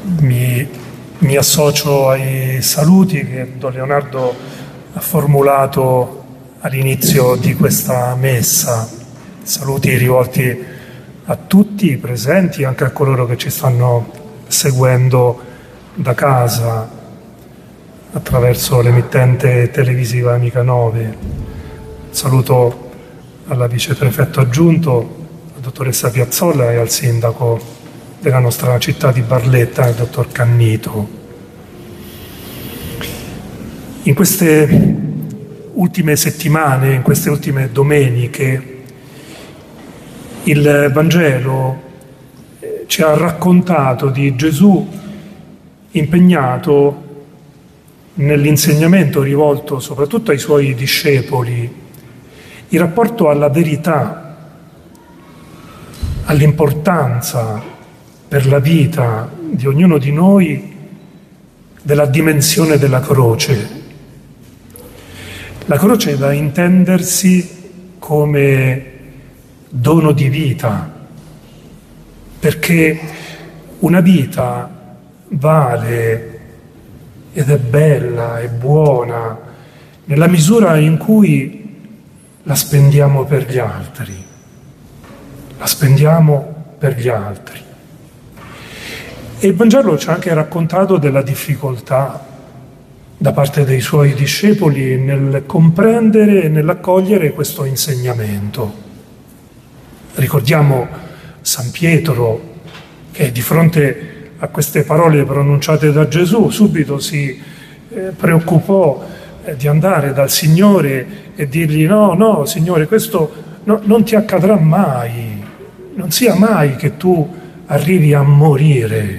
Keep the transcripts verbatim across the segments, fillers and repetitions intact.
mi, mi associo ai saluti che Don Leonardo ha formulato all'inizio di questa messa, saluti rivolti a tutti i presenti, anche a coloro che ci stanno seguendo da casa attraverso l'emittente televisiva Amica nove. Saluto alla viceprefetto aggiunto, la dottoressa Piazzolla, e al sindaco della nostra città di Barletta, il dottor Cannito. In queste ultime settimane, in queste ultime domeniche, il Vangelo ci ha raccontato di Gesù impegnato nell'insegnamento rivolto soprattutto ai suoi discepoli, in rapporto alla verità, all'importanza per la vita di ognuno di noi della dimensione della croce. La croce è da intendersi come dono di vita, perché una vita vale ed è bella, è buona, nella misura in cui la spendiamo per gli altri. La spendiamo per gli altri. E il Vangelo ci ha anche raccontato della difficoltà da parte dei suoi discepoli nel comprendere e nell'accogliere questo insegnamento. Ricordiamo San Pietro che di fronte a queste parole pronunciate da Gesù subito si eh, preoccupò eh, di andare dal Signore e dirgli: no, no, Signore, questo no, non ti accadrà mai, non sia mai che tu arrivi a morire.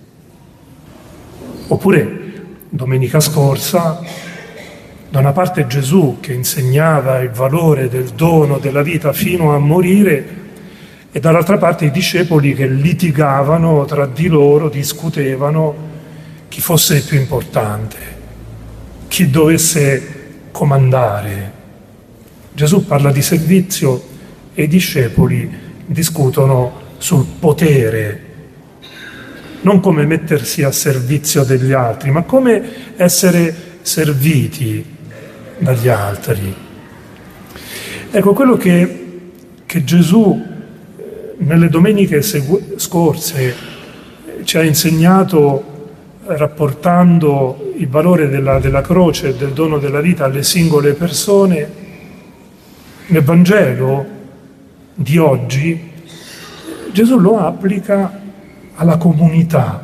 Oppure domenica scorsa, da una parte Gesù che insegnava il valore del dono della vita fino a morire, e dall'altra parte i discepoli che litigavano tra di loro, discutevano chi fosse il più importante, chi dovesse comandare. Gesù parla di servizio e i discepoli discutono sul potere, non come mettersi a servizio degli altri, ma come essere serviti dagli altri. Ecco, quello che, che Gesù nelle domeniche segu- scorse ci ha insegnato, rapportando il valore della, della croce e del dono della vita alle singole persone, nel Vangelo di oggi Gesù lo applica alla comunità.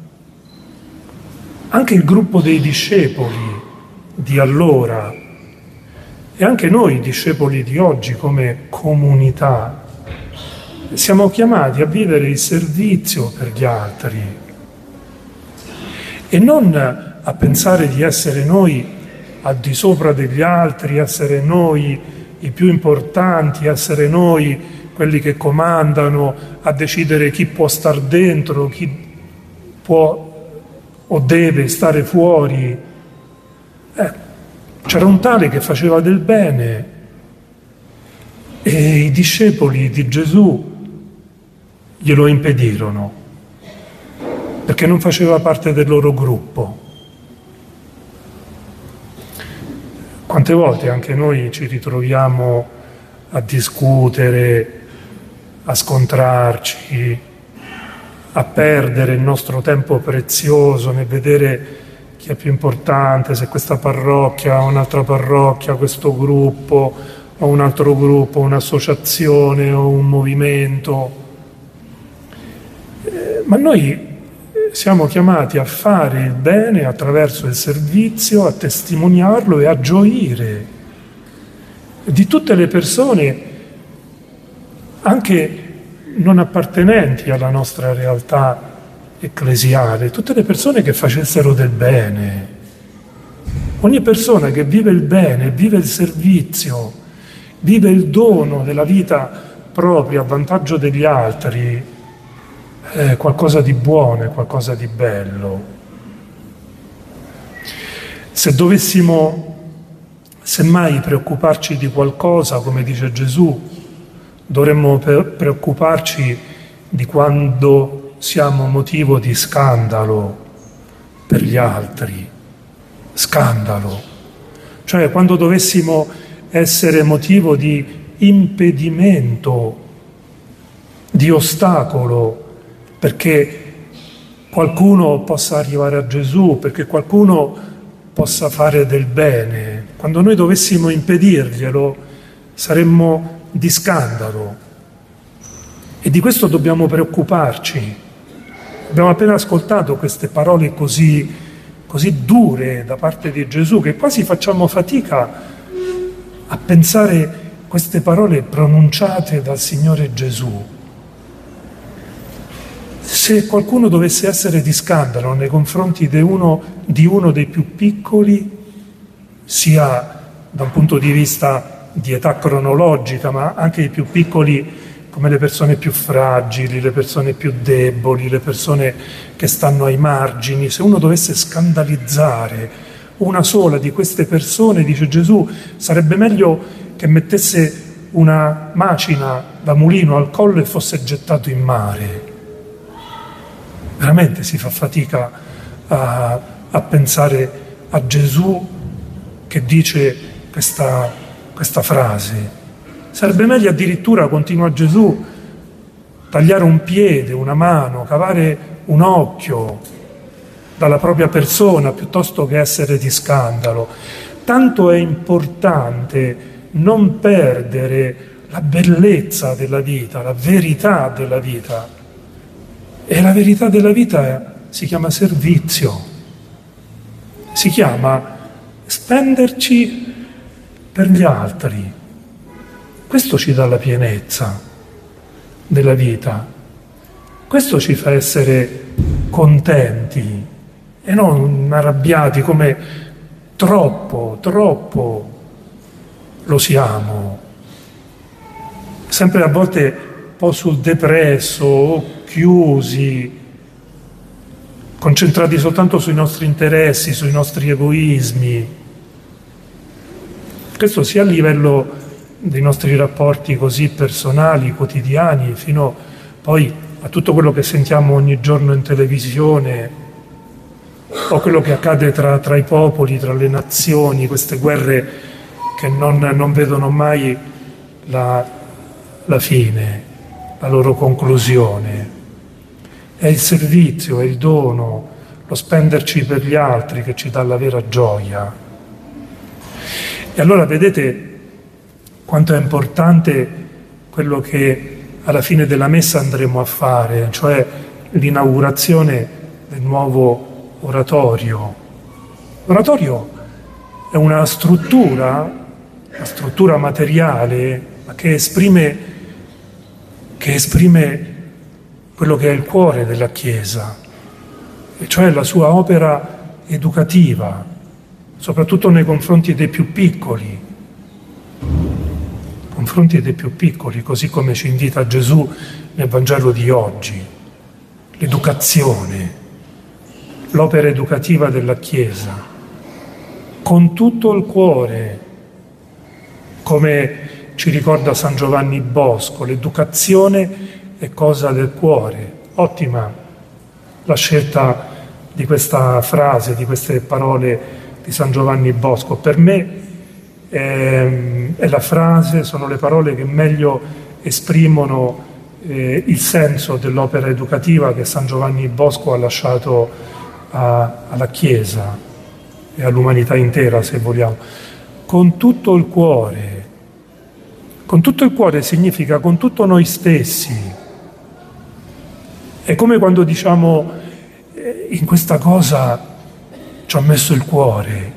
Anche il gruppo dei discepoli di allora e anche noi discepoli di oggi come comunità siamo chiamati a vivere il servizio per gli altri e non a pensare di essere noi al di sopra degli altri, essere noi i più importanti, essere noi quelli che comandano, a decidere chi può star dentro, chi può o deve stare fuori. Eh, c'era un tale che faceva del bene e i discepoli di Gesù glielo impedirono perché non faceva parte del loro gruppo. Quante volte anche noi ci ritroviamo a discutere, a scontrarci, a perdere il nostro tempo prezioso nel vedere chi è più importante, se questa parrocchia o un'altra parrocchia, questo gruppo o un altro gruppo, un'associazione o un movimento. Eh, ma noi siamo chiamati a fare il bene attraverso il servizio, a testimoniarlo e a gioire di tutte le persone anche non appartenenti alla nostra realtà ecclesiale, tutte le persone che facessero del bene. Ogni persona che vive il bene, vive il servizio, vive il dono della vita propria a vantaggio degli altri, è qualcosa di buono, è qualcosa di bello. Se dovessimo semmai preoccuparci di qualcosa, come dice Gesù, dovremmo preoccuparci di quando siamo motivo di scandalo per gli altri. Scandalo. Cioè quando dovessimo essere motivo di impedimento, di ostacolo, perché qualcuno possa arrivare a Gesù, perché qualcuno possa fare del bene. Quando noi dovessimo impedirglielo, saremmo di scandalo. E di questo dobbiamo preoccuparci. Abbiamo appena ascoltato queste parole così, così dure da parte di Gesù, che quasi facciamo fatica a pensare queste parole pronunciate dal Signore Gesù. Se qualcuno dovesse essere di scandalo nei confronti di uno, di uno dei più piccoli, sia da un punto di vista di età cronologica, ma anche i più piccoli come le persone più fragili, le persone più deboli, le persone che stanno ai margini, se uno dovesse scandalizzare una sola di queste persone, dice Gesù, sarebbe meglio che mettesse una macina da mulino al collo e fosse gettato in mare. Veramente si fa fatica a, a pensare a Gesù che dice questa, questa frase. Sarebbe meglio addirittura, continua Gesù, tagliare un piede, una mano, cavare un occhio dalla propria persona piuttosto che essere di scandalo. Tanto è importante non perdere la bellezza della vita, la verità della vita. E la verità della vita si chiama servizio, si chiama spenderci per gli altri. Questo ci dà la pienezza della vita, questo ci fa essere contenti e non arrabbiati come troppo, troppo lo siamo. Sempre a volte un po' sul depresso o chiusi, concentrati soltanto sui nostri interessi, sui nostri egoismi. Questo sia a livello dei nostri rapporti così personali, quotidiani, fino poi a tutto quello che sentiamo ogni giorno in televisione, o quello che accade tra, tra i popoli, tra le nazioni, queste guerre che non, non vedono mai la, la fine, la loro conclusione. È il servizio, è il dono, lo spenderci per gli altri che ci dà la vera gioia. E allora vedete quanto è importante quello che alla fine della messa andremo a fare, cioè l'inaugurazione del nuovo oratorio. L'oratorio è una struttura, una struttura materiale, ma che esprime, che esprime quello che è il cuore della Chiesa, e cioè la sua opera educativa, soprattutto nei confronti dei più piccoli, confronti dei più piccoli, così come ci invita Gesù nel Vangelo di oggi. L'educazione, l'opera educativa della Chiesa, con tutto il cuore, come ci ricorda San Giovanni Bosco, l'educazione è cosa del cuore. Ottima la scelta di questa frase, di queste parole di San Giovanni Bosco. Per me è la frase, sono le parole che meglio esprimono eh, il senso dell'opera educativa che San Giovanni Bosco ha lasciato a, alla Chiesa e all'umanità intera, se vogliamo. Con tutto il cuore. Con tutto il cuore significa con tutto noi stessi. È come quando diciamo eh, in questa cosa ci ho messo il cuore.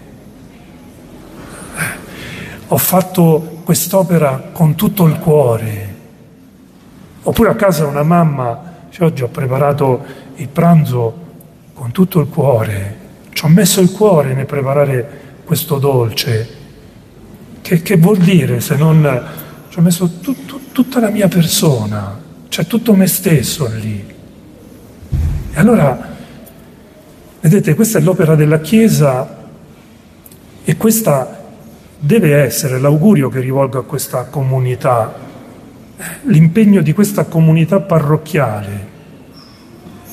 Ho fatto quest'opera con tutto il cuore. Oppure a casa una mamma, cioè, oggi ho preparato il pranzo con tutto il cuore, ci ho messo il cuore nel preparare questo dolce. Che, che vuol dire se non ci ho messo tu, tu, tutta la mia persona, cioè tutto me stesso lì. E allora, vedete, questa è l'opera della Chiesa e questa deve essere l'augurio che rivolgo a questa comunità, l'impegno di questa comunità parrocchiale,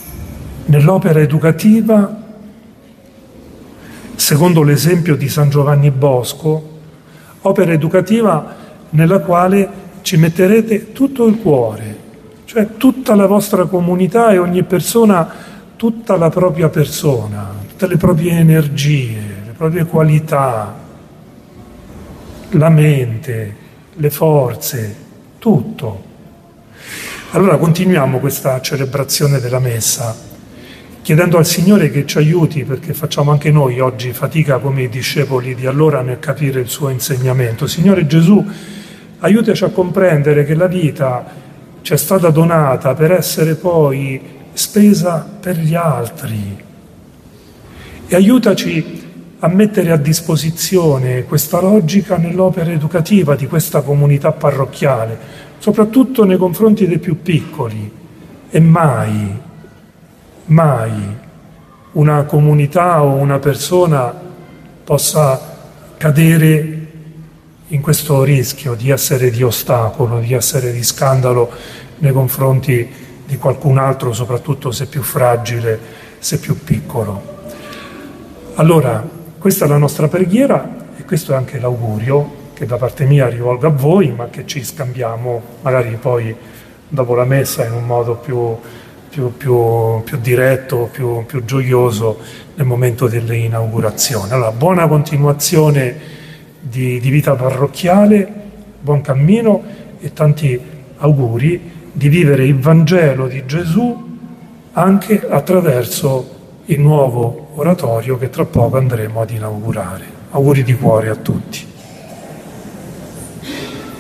nell'opera educativa, secondo l'esempio di San Giovanni Bosco, opera educativa nella quale ci metterete tutto il cuore, cioè tutta la vostra comunità e ogni persona, tutta la propria persona, tutte le proprie energie, le proprie qualità, la mente, le forze, tutto. Allora continuiamo questa celebrazione della Messa, chiedendo al Signore che ci aiuti, perché facciamo anche noi oggi fatica come i discepoli di allora nel capire il suo insegnamento. Signore Gesù, aiutaci a comprendere che la vita ci è stata donata per essere poi spesa per gli altri. E aiutaci a mettere a disposizione questa logica nell'opera educativa di questa comunità parrocchiale, soprattutto nei confronti dei più piccoli. E mai, mai una comunità o una persona possa cadere in questo rischio di essere di ostacolo, di essere di scandalo nei confronti di qualcun altro, soprattutto se più fragile, se più piccolo. Allora, questa è la nostra preghiera e questo è anche l'augurio che da parte mia rivolgo a voi, ma che ci scambiamo magari poi dopo la Messa in un modo più, più, più, più diretto, più, più gioioso nel momento dell'inaugurazione. Allora, buona continuazione di, di vita parrocchiale, buon cammino e tanti auguri di vivere il Vangelo di Gesù anche attraverso il nuovo oratorio che tra poco andremo ad inaugurare. Auguri di cuore a tutti.